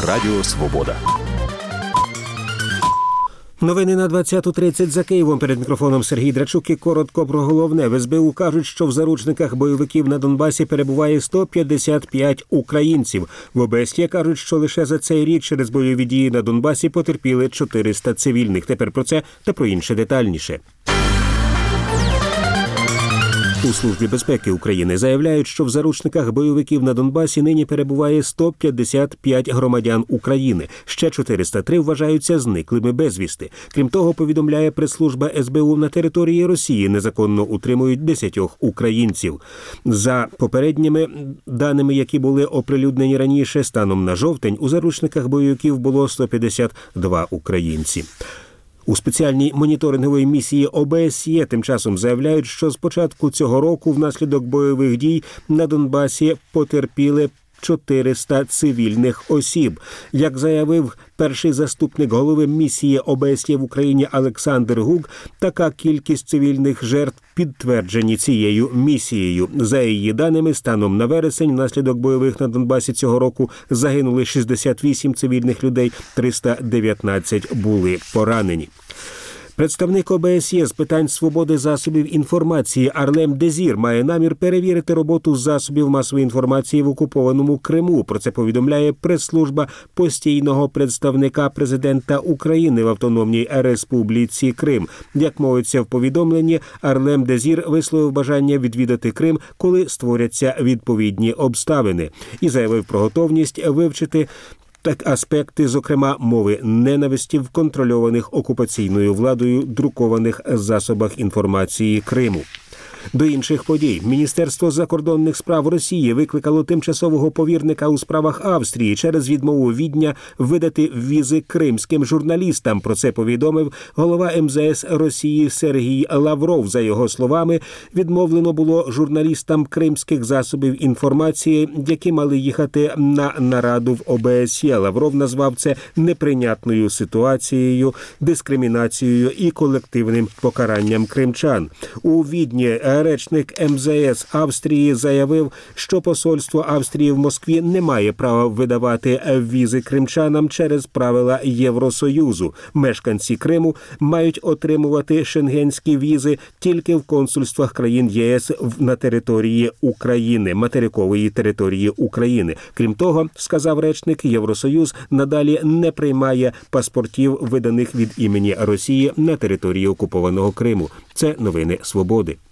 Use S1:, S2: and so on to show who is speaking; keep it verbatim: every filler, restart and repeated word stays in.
S1: Радіо Свобода.
S2: Новини на двадцяту тридцять за Києвом. Перед мікрофоном Сергій Драчук і коротко про головне. В ес бе у кажуть, що в заручниках бойовиків на Донбасі перебуває сто п'ятдесят п'ять українців. В о бе ес є кажуть, що лише за цей рік через бойові дії на Донбасі потерпіли чотириста цивільних. Тепер про це та про інше детальніше. У Службі безпеки України заявляють, що в заручниках бойовиків на Донбасі нині перебуває сто п'ятдесят п'ять громадян України. Ще чотириста три вважаються зниклими безвісти. Крім того, повідомляє прес-служба ес бе у, на території Росії незаконно утримують десятьох українців. За попередніми даними, які були оприлюднені раніше, станом на жовтень у заручниках бойовиків було сто п'ятдесят два українці. У спеціальній моніторинговій місії о бе ес є тим часом заявляють, що з початку цього року внаслідок бойових дій на Донбасі потерпіли чотириста цивільних осіб. Як заявив перший заступник голови місії о бе ес є в Україні Олександр Гук, така кількість цивільних жертв підтверджені цією місією. За її даними, станом на вересень внаслідок бойових на Донбасі цього року загинули шістдесят вісім цивільних людей, триста дев'ятнадцять були поранені. Представник о бе ес є з питань свободи засобів інформації Арлем Дезір має намір перевірити роботу засобів масової інформації в окупованому Криму. Про це повідомляє прес-служба постійного представника президента України в Автономній Республіці Крим. Як мовиться в повідомленні, Арлем Дезір висловив бажання відвідати Крим, коли створяться відповідні обставини. І заявив про готовність вивчити так аспекти, зокрема, мови ненависті в контрольованих окупаційною владою друкованих засобах інформації Криму. До інших подій. Міністерство закордонних справ Росії викликало тимчасового повірника у справах Австрії через відмову Відня видати візи кримським журналістам. Про це повідомив голова ем зе ес Росії Сергій Лавров. За його словами, відмовлено було журналістам кримських засобів інформації, які мали їхати на нараду в о бе ес є. Лавров назвав це неприйнятною ситуацією, дискримінацією і колективним покаранням кримчан. У Відні речник ем зе ес Австрії заявив, що посольство Австрії в Москві не має права видавати візи кримчанам через правила Євросоюзу. Мешканці Криму мають отримувати шенгенські візи тільки в консульствах країн є ес на території України, материкової території України. Крім того, сказав речник, Євросоюз надалі не приймає паспортів, виданих від імені Росії на території окупованого Криму. Це новини Свободи.